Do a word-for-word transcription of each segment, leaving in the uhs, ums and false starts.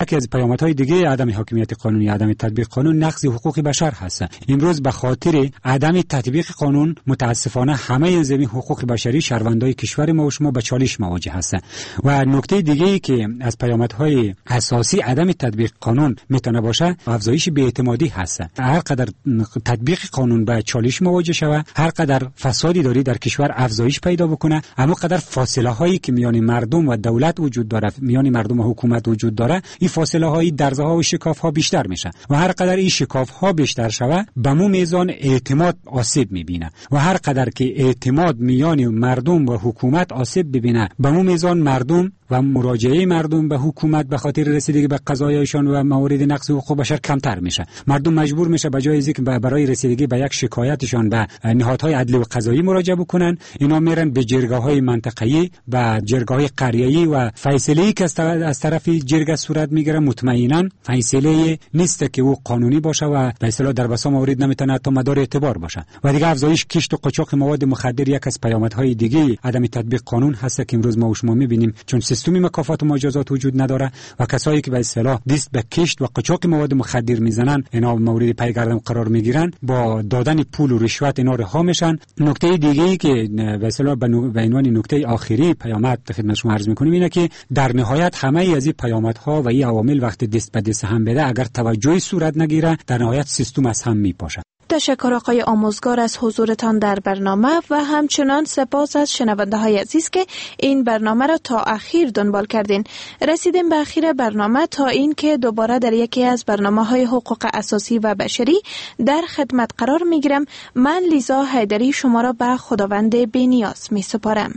یکی از پیامدهای دیگه عدم حاکمیت قانونی، عدم تطبیق قانون، نقض حقوق بشر هست. امروز به خاطر عدم تطبیق قانون متاسفانه همه زمین حقوق بشری شهروندای کشور ما و شما به چالش مواجه هست. و نکته دیگه ای که از پیامدهای اساسی عدم تطبیق قانون میتونه باشه افزایش بی‌اعتمادی هست. هر قدر تطبیق قانون به چالش مواجه شود، هر قدر فسادی داری در کشور افزایش پیدا بکنه، اما قدر فاصله هایی که میان مردم و دولت وجود داره، میان مردم و حکومت وجود داره، این فاصله های درزه ها و شکاف ها بیشتر میشه و هر قدر این شکاف ها بیشتر شود به مو میزان اعتماد آسیب میبینه و هر قدر که اعتماد میان مردم و حکومت آسیب ببینه به مو میزان مردم و مراجعه مردم به حکومت به خاطر رسیدگی به قضایایشان و موارد نقض حقوق بشر کمتر میشه. مردم مجبور میشه به جای اینکه برای رسیدگی به یک شکایتشان به نهادهای عدلی و قضایی مراجعه بکنن، اینا میرن به جرگه‌های منطقه‌ای، به جرگه‌های قریه‌ای و فیصله‌ای که از طرف جرگه صورت میگیره مطمئناً فیصله نیست که او قانونی باشه و به اصطلاح در بسا موارد نمیتونه تا مدار اعتبار باشه. و دیگه افزایش کشت و قاچاق مواد مخدر یک از پیامدهای دیگه عدم تطبیق قانون هست که امروز ما و شما می‌بینیم، چون سیستم مکافات و مجازات وجود نداره و کسایی که به اصطلاح دست به کشت و قاچاق مواد مخدر میزنن اینا مورد پیگردم قرار میگیرن، با دادن پول و رشوت اینا رها میشن. نکته دیگه ای که به اصطلاح به عنوان نکته آخری پیامد خدمت شما عرض میکنیم اینه که در نهایت همه از این پیامدها و این عوامل وقتی دست به دست هم بده، اگر توجهی صورت نگیره، در نهایت سیستم از هم میپاشه. تشکر آقای آموزگار از حضورتان در برنامه و همچنان سپاس از شنونده های عزیز که این برنامه را تا اخیر دنبال کردین. رسیدیم به اخیر برنامه تا این که دوباره در یکی از برنامه های حقوق اساسی و بشری در خدمت قرار می گیرم. من لیزا حیدری شما را به خداوند بی‌نیاز می سپارم.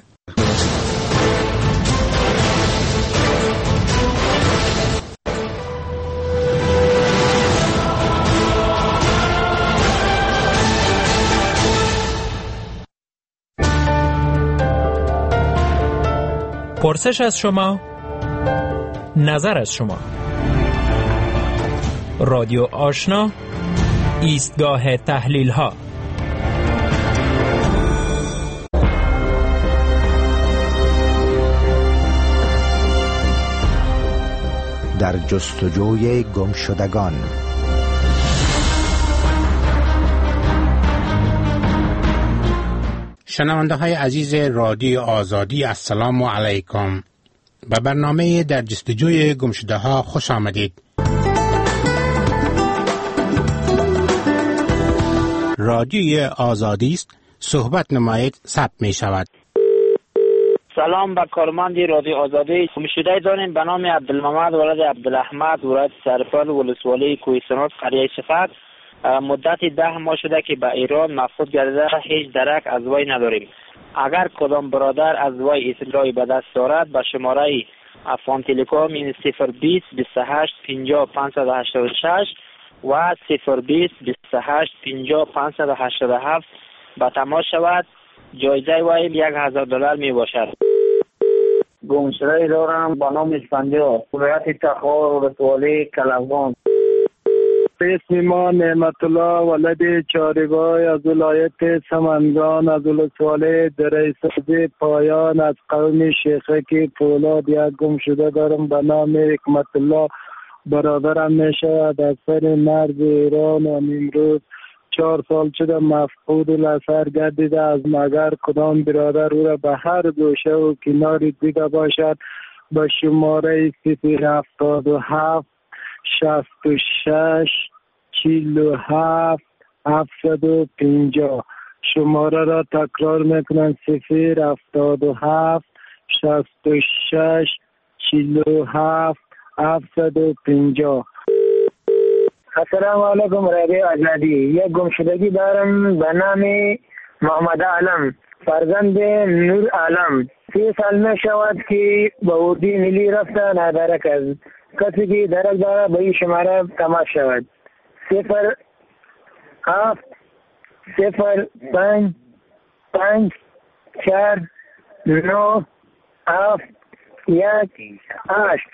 پرسش از شما، نظر از شما. رادیو آشنا، ایستگاه تحلیل ها. در جستجوی گمشدگان. شنونده های عزیز رادیو آزادی، السلام علیکم. به برنامه در جستجوی گمشده ها خوش آمدید. رادیوی آزادی است، صحبت نمایید، ثبت می شود. سلام به کارمند رادیو آزادی. گمشده داریم به نام عبدالمحمد ولد عبدالرحمت، ولایت سرپل، ولسوالی کوهستانات، قریه صفت. مدت ده ماه شده که به ایران مفقود گردیده، هیچ درک از وی نداریم. اگر کدام برادر از وی اطلاعی به دست دارد به شماره افغان تلکام این صفر بیست بیست و هشت پنجاه پانصد و هشتاد و شش و صفر بیست بیست و هشت پنجاه پانصد و هشتاد و هفت به تماس شود. جایزه وی یک هزار دلار می باشد. گمشده دارم به نام اسفندیار، ولایت تخار، ولسوالی کلمگان. اسم ما نعمت الله ولد چارگاه از ولایت سمنگان، از ولسوالی دریسازی پایان، از قوم شیخک فولاد. یک گمشده دارم به نام حکمت الله، برادرم می شود از سر مرز ایران و امروز چهار سال شده مفقود الاثر گردیده. از مگر کدام برادر او را به هر گوشه و کنار دیده باشد به شماره صفر هفتاد و هفت شصت و شش چهل و هفت هفتصد و پنجاه. شماره را تکرار میکنم: صفر هفتاد و هفت شصت و شش چهل و هفت هفتصد و پنجاه. السلام علیکم رادیو آزادی. یک گمشدگی دارم به نام محمد علم، فرزند نور علم. سی سال می شود که به اردی ملی رفته ندارک است. کسی که درک داره به این شماره تماس شود: صفر هفت صفر پنج پنج چهار نو هفت یک هشت.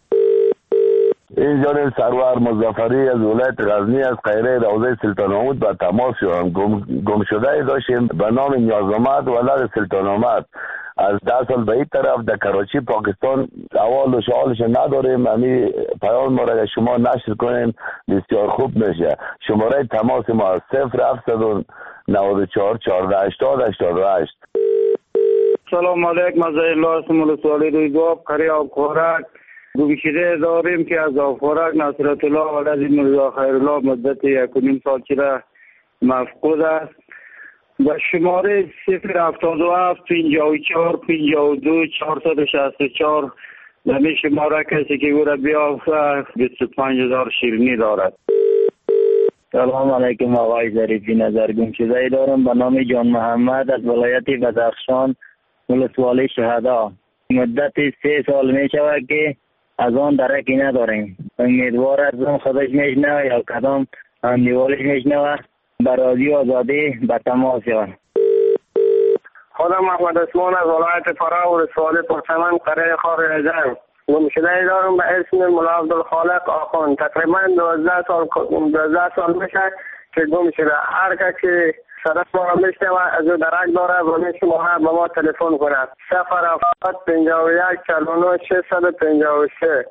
این جان سرور مظفری از ولایت غزنی از قیره روضه سلطان محمود با تماس شدم. گم, گم شده داشتیم به نام نیازآمد ولد سلطان محمود. از ده سال به این طرف در کراچی پاکستان اول و شعالش نداریم. همین پیام ما را شما نشر کنین بسیار خوب میشه. شماره تماس ما صفر هفتصد و نود و چهار چهارده هشتاد هشتاد و هشت. سلام علیکم. از الله اسم السوالی روی گاب کاری آب خوراک گوشیده داریم که از آب خوراک نصرت الله ولد مرزا خیرالله مدت یک و نیم سال چرا مفقود است و شماره صفر هفتاد و هفت پنجاه و چهار پنجاه و دو چهارصد و شصت و چهار نمی شماره کسی که او را بیافته بیست و پنج هزار شیرینی دارد. سلام علیکم آقای ظریفی. نظر گمشده دارم به نام جان محمد از ولایت بدخشان ولسوالی شهدا. مدت سه سال می شود که از آن درکی نداریم. امیدوار از اون خودش میشنوه یا کدام اندیوالش میشنوه به رادیو آزادی به تماس شود. خودم محمد عثمان از ولایت فرا ولسوالی پرچمن قریه خار رزم. گمشده دارم به اسم مولا عبدالخالق آخوند. تقریبا دوازده سال دوازده سال میشه که گم شده. هر کسی صدق ما را میشنوه از او درک داره و می شما به ما تلفن کنه. صفر هفتاد پنجاه و یک چهل و نه ششصد و پنجاه و سه.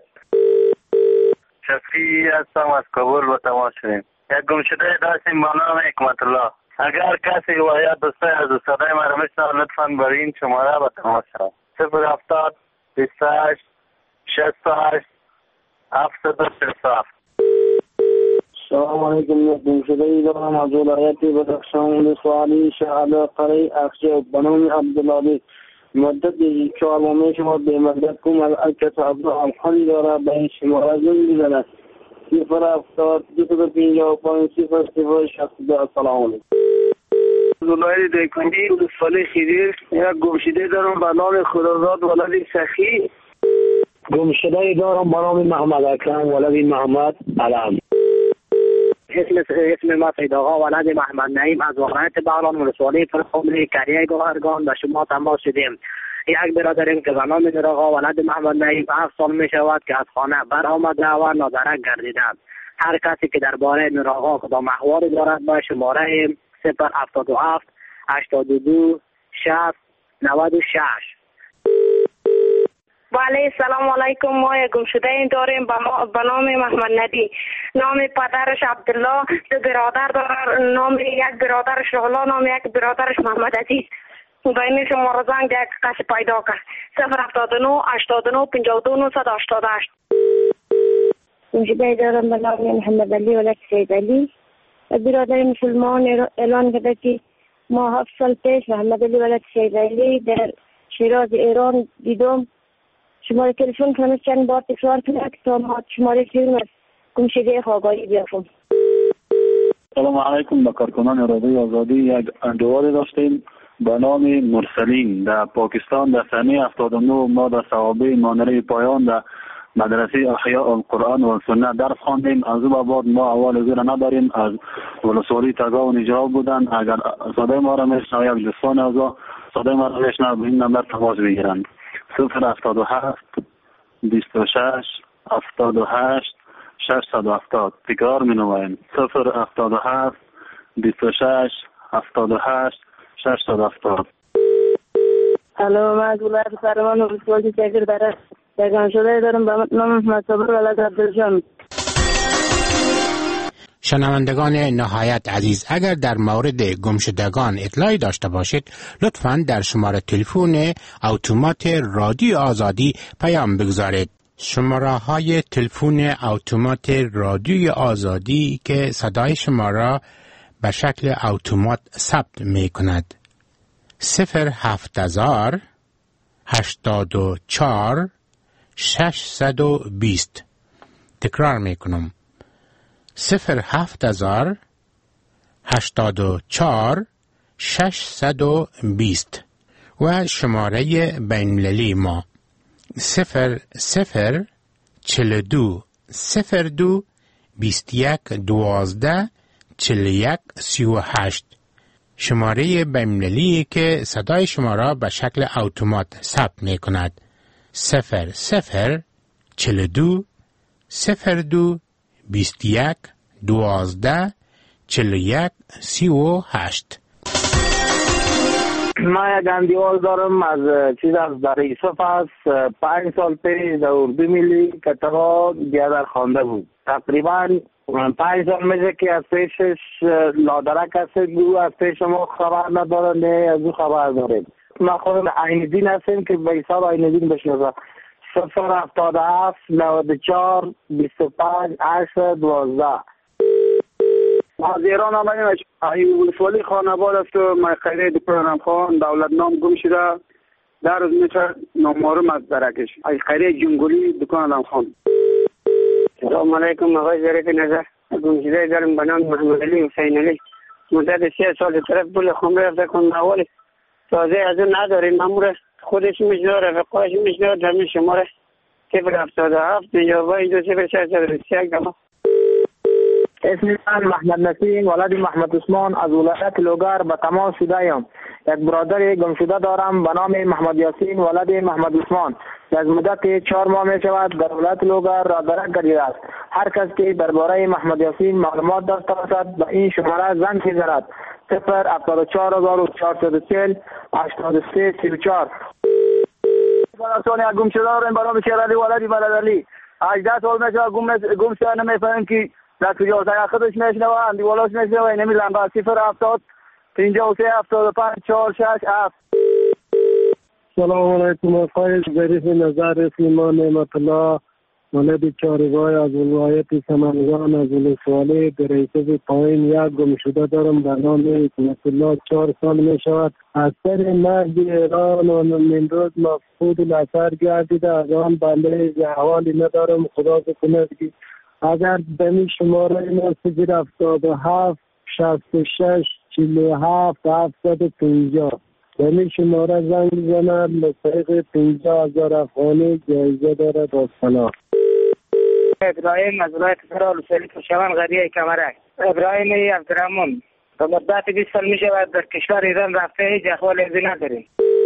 شفیعی هستم از کابل با تماس شدیم. یک گمشده داشتیم با نام حکمت الله. اگر کسی و یا دوستای از صدای ما را میشنوه لطفاً بر این شماره با تماس شود. صفر هفتاد بیست و هشت شصت و هشت هفتصد و شصت و هفت. سلام علیکم. گمشده ای دارم از ولایت بدخشان ولسوالی شهدا قریه اخجب به نام عبدالعالی. مدت چهار ماه شما به مدت کم از کس عبدالحمدی داره به این شماره زنگ بزنه. صفر هفتاد دویست و پنجاه و پنج صفر صفر شصت و دو. سلام علیکم. ولایت دیکندی ولسوالی خیدیر. یک گمشده دارم به نام خدازاد ولد سخی. گمشده دارم به نام محمد اکرم ولد محمد علم. اسم اسم ما سید آقا ولد محمد نعیم از ولایت بغلان ولسوالی فرخنده کریه گوهرگان به شما تماس شدیم. یک برادریم که به نام نور آقا ولد محمد نعیم هفت سال می شود که از خانه برآمده و نادرک گردیده. هر کسی که درباره نور آقا کدام احوالی دارد با شماره صفر هفتاد و هفت هشتاد و دو شصت نود و شش. بله سلام علیکم. ما یک گمشده این داریم به نام محمد ندی. نام پدرش عبدالله، دو برادر داره. نام یک برادرش رغلا، نام یک برادرش محمد عزیز. بین شما را زنگ یک کسی پیدا کرد. صفر هفتاد و نه هشتاد و نه پنجاه و دو نهصد و هشتاد و هشت. گمشده دارم به نام محمد علی ولد سید علی. برادر مسلمان اعلان کرده که ما هفت سال پیش محمد علی ولد سید علی در شیراز ایران دیدم. شماره تلفن کنم چند بار تکرار کنم تا ما شماره فیلم از گمشده آگاهی بیافم. سلام علیکم. با کارکنان رادیو آزادی یک اندوار داشتیم به نام مرسلین در پاکستان. در سنه هفتاد و نه ما در صحابه مانره پایان در مدرسه احیاء القرآن و سنت درس خواندیم. از او بعد ما اول زیر نداریم از ولسوالی تگا و نجراب بودن. اگر صدای ما را میشنوه یک دوستان از صدای ما را میشنوه به این نمبر تماس بگیرند. صفر هفتاد و هفت بیست و شش هفتاد و هشت ششصد و هفتاد. تکرار می نماییم. صفر هفتاد و هفت بیست و شش هفتاد و هشت ششصد و هفتاد. الو ما از ولایت فرمان ولسوالی شکر داره. یکان شده دارم به نام محمد صبر ولد عبدالجان. شنوندگان نهایت عزیز، اگر در مورد گمشدگان اطلاعی داشته باشید لطفاً در شماره تلفن اتومات رادیو آزادی پیام بگذارید. شماره های تلفن اتومات رادیو آزادی که صدای شما را به شکل اتومات ثبت می کند: صفر هفت هزار هشتاد و چهار ششصد و بیست. تکرار می کنم: صفر هفت هزار هشتاد و چهار ششصد و بیست. و شماره بین‌المللی ما صفر صفر چهل و دو صفر دو بیست و یک دوازده چهل و یک سی و هشت. شماره بین‌المللی که صدای شما را به شکل اتومات ثبت می کند: صفر صفر چهل و دو صفر دو بیست و یک دوازده چهل و یک سی و هشت. من یک اندیواز دارم از چیز از در ایسوف است. پنج سال پیش در اردو ملی کتبا بیادر خوانده بود. تقریبا پنج سال میشه که از پیشش لادرک هست، گروه از پیش ما خبر نداره، نه از او خبر داریم. ما خودم عین دین هستیم که به حساب عین دین بشناسم. صفر هفتاد و هفت نود و چهار بیست و پنج هشت دوازده. از ایران آمدیم. ایوب ولسوالی خانوار است و من خیره دکتر خان دولت نام گم شده در روز میشه نامارم از درکش. از خیره جنگولی دکان آدم خان. سلام علیکم آقای ظریف نظر. گم شده دارم به نام محمد علی حسین علی. مدت سه سال طرف بول خمره رفته کن اول تازه از اون نداریم. امور خودش میشنه رفقاش میشنه در شماره صفر هفتاد و هفت یا با اینجا صفر شش یک دما. اسم من محمد نسیم ولد محمد عثمان از ولایت لوگر به تماس شده ایم. یک برادر گم شده دارم به نام محمد یاسین ولد محمد عثمان. از مدت چهار ماه می شود در ولایت لوگر را درک گردیده است. هر کس که درباره محمد یاسین معلومات داشته باشد به این شماره زنگ بزند. صفر هفتاد و چهار هزار و چهارصد و چهل هشتاد و سه سی و چهار. براسان یک گم شده دارم به نام شیرعلی ولد بلدعلی. هجده سال می شود گم گم شده نمیفهمیم که در کجا سعی خودش میشنوه اندیوالاش میشنوه اینمی لنبه صفر هفتاد پنجاه و سه هفتاد و پنج چهار شش هفت. سلام علیکم آقای ظریف نظر. اسم ما نعمت الله ولد چارگاه از ولایت سمنگان از ولسوالی در ایسوف پایین یک گم شده دارم به نام حکمت الله. چهار سال می شود از سر نهج ایران و نمروز مفقود الاثر گردیده. از آن بنده احوالی ندارم. خدا بکند که اگر دمی شماره ما صفر هفتاد و هفت شصت و شش چهل و هفت هفتصد و پنجاه دمی شماره زنگ بزند مستحق پنجاه هزار افغانی جایزه دارد. السلام. ابراهیم از ولایت فرال سلی پشاور قریه کمرک. ابراهیم عبدالرحمن به مدت بیست سال می شود در کشور ایران رفته، هیچ احوال ایزی نداریم.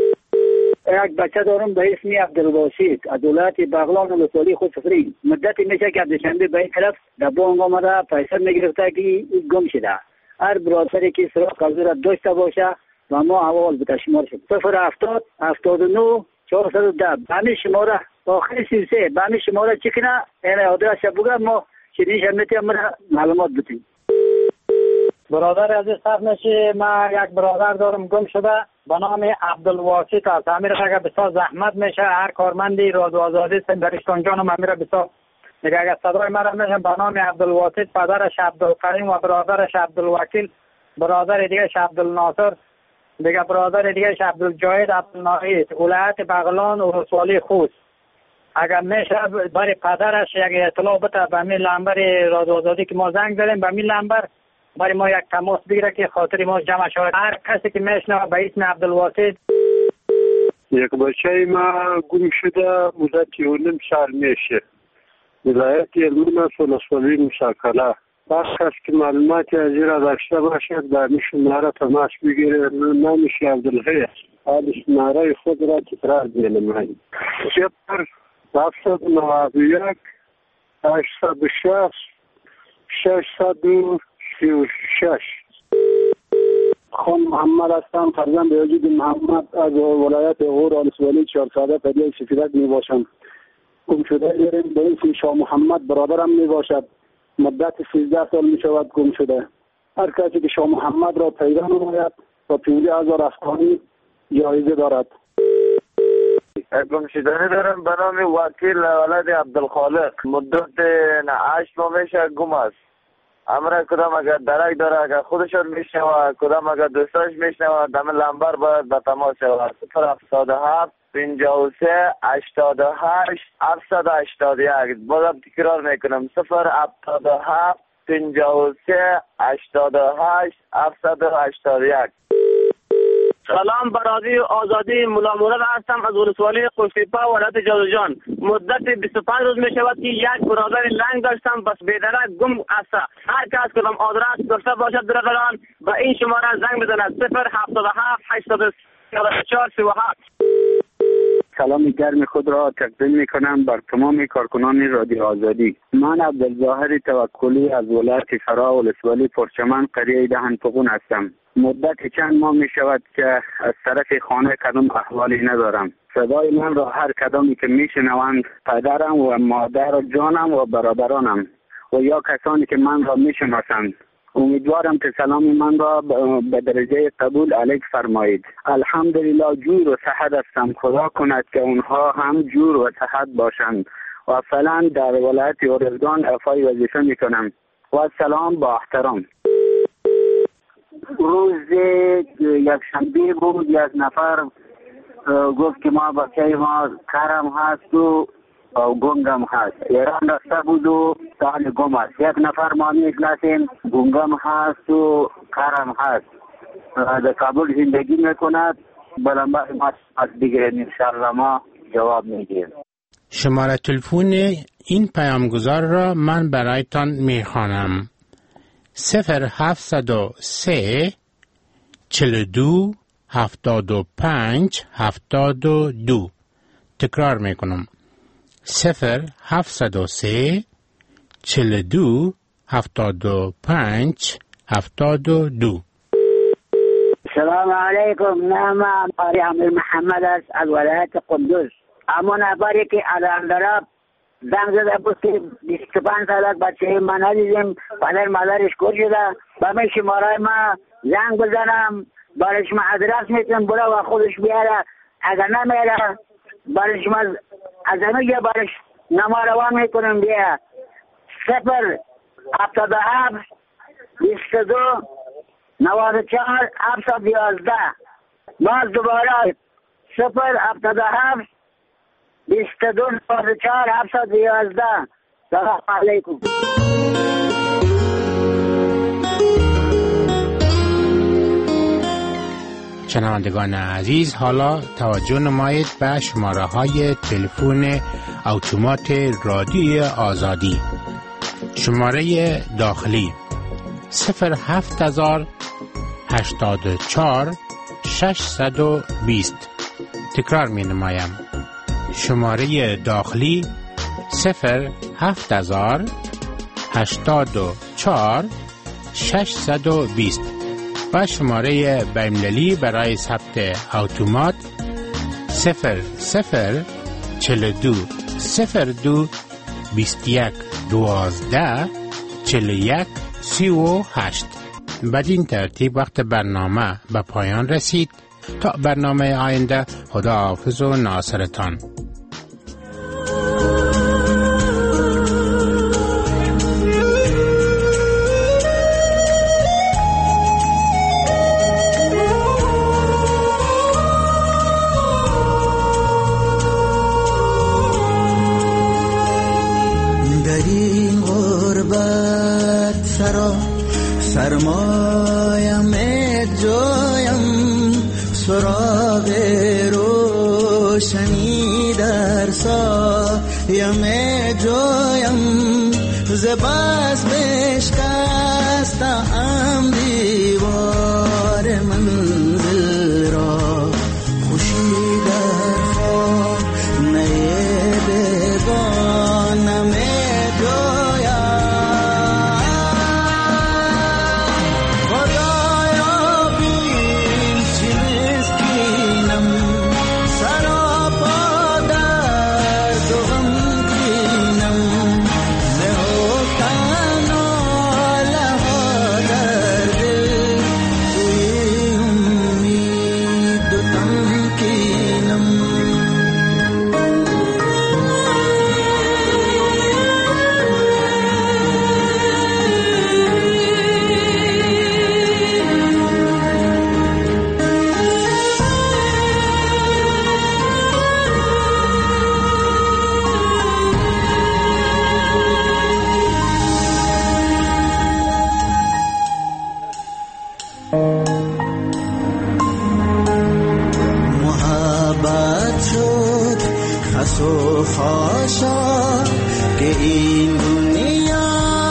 یک بچه دارم به اسم عبدالباسط از ولایت بغلان ولسوالی خودسفری. مدتی میشه که دوشنبه به این طرف در بانک آمده پیسه میگرفته که گم شده. هر برادری که سراغ از را داشته باشه و ما اول به شمار شد. صفر هفتاد هفتاد و نه چهارصد و ده به همین شماره آخر سی و سه به همین شماره چی کنه این آدرس بگم ما چیزیش هم میتونیم معلومات بتیم. برادر عزیز صرف نشی. من یک برادر دارم گم شده به نام عبدالواسط است. امیر اگر بسیار زحمت میشه هر کارمندی رادیو آزادی سندرستان جانم امیر بسیار میگه اگر صدای مرا میشن به نام عبدالواسط، پدرش عبدالکریم و برادرش عبدالوکیل، برادر دیگه عبدالناصر، دیگه برادر دیگه عبدالجاهد عبدالناهید ولایت بغلان و ولسوالی خوست. اگر میشه برای پدرش یک اطلاع بده به همین لمبر رادیو آزادی که ما زنگ زدیم به همین لمبر برای ما یک تماس بگیره که خاطر ما جمع شود. هر کسی که میشنوه به اسم عبدالواسط. یک بچه ما گم شده مدت یه نیم سال میشه. ولایت علمون ولسوالی مشاکله. بس کس که معلوماتی از این را داشته باشد در شماره تماس بگیره. نامش عبدالحی حال شماره خود را تکرار دیلم. صفر هفتصد و نود و یک هشتصد و شصت ششصد و سی و شش. خان محمد هستم، فرزند یزید محمد از ولایت غور ولسوالی چهارساده پدیه سفیدک می باشم. گم شده داریم به اسم شاه محمد برادرم می باشد. مدت سیزده سال می شود گم شده. هر کسی که شاه محمد را پیدا نماید و پنجاه هزار افغانی جایزه دارد. گم شدنی دارم به نام وکیل ولد عبدالخالق. مدت هشت ماه میشه گم است. امره کدام اگر درک داره اگر خودشون میشنوه کدام اگر دوستاش میشنوه دم لمبر باید به تماس شود. صفر هفتاد و هفت پنجاه و سه هشتاد و هشت هفتصد و هشتاد و یک. بازم تکرار میکنم صفر هفتاد و هفت پنجاه و سه هشتاد و هشت هفتصد و هشتاد و یک. سلام برادری آزادی مولا مراد هستم از ولسوالی خوشتیپا ولایت جوزجان. مدت بیست و پنج روز می شود که یک برادر لنگ داشتم بس بیدرک گم است. هر کس کدام آدرس داشته باشد برادران به این شماره زنگ بزند. صفر هفتاد و هفت هشتاد و چهار سی و هفت. سلام گرم خود را تقدیم می کنم بر تمام کارکنان رادیو آزادی. من عبدالظاهر توکلی از ولایت فرا ولسوالی پرچمن قریه دهنپغون هستم. مدت چند ماه می شود که از طرف خانه کدام احوالی ندارم. صدای من را هر کدامی که می شنوند پدرم و مادر و جانم و برادرانم و یا کسانی که من را می شناسند. امیدوارم که سلام من را به درجه قبول علیک فرمایید. الحمدلله جور و صحت هستم. خدا کند که اونها هم جور و صحت باشند و فعلا در ولایت ارزگان افای وظیفه می کنم و سلام با احترام. روز یک شنبه بود، یک نفر گفت که ما بچه ما کرم هست و گنگم هست. ایران رفته بود و سال گم است. یک نفر ما میشناسیم گنگم هست و کرم هست، در کابل زندگی میکند. بلنبر ما از دیگه انشاءالله ما جواب میدیم. شماره تلفن این پیامگذار را من برایتان میخوانم: صفر هفتصد و سه چهل و دو هفتاد و پنج هفتاد و دو. تکرار میکنم: صفر هفتصد و سه چهل و دو هفتاد و پنج هفتاد و دو. سلام علیکم. نام قاری امیر محمد است از ولایت قدس. اما نفری که الان دارم زنگ زده بود که بیست و پنج سالک بچه من ندیدیم، پدر مادرش کور شده، با من شماره ما زنگ بزنم برای شما ادرس میتونم برا و خودش بیاره. اگر نمیره برای شما از همه جا برای نما روان میکنم بیاره. صفر هفتاد و هفت بیست و دو نود و چهار هفتصد و یازده. باز دوباره صفر هفتاد و هفت بیست و دو نود و چهار هفتصد و یازده. سلام علیکم. شنوندگان عزیز، حالا توجه نمایید به شماره های تلفن اتومات رادیو آزادی. شماره داخلی صفر هفت هزار هشتاد و چهار ششصد و بیست. تکرار می نمایم: شماره داخلی صفر هفت هزار هشتاد و چهار ششصد و بیست و شماره بین‌المللی برای ثبت اتومات صفر صفر چهل و دو صفر دو بیست و یک دوازده چهل و یک سی و هشت. بدین ترتیب وقت برنامه به پایان رسید. تا برنامه آینده، خداحافظ و ناصرتان. سرمایم جایم سراغ روشنی در سایم جایم زباز بشکستم دیوار منزل را خوشی در خانه بگانم خاشا که این دنیا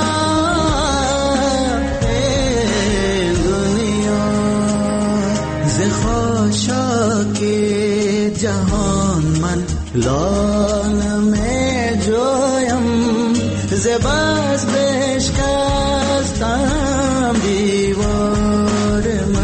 این دنیا ز خاشا که جهان من لانم جویم ز باز بشکستم دیوار من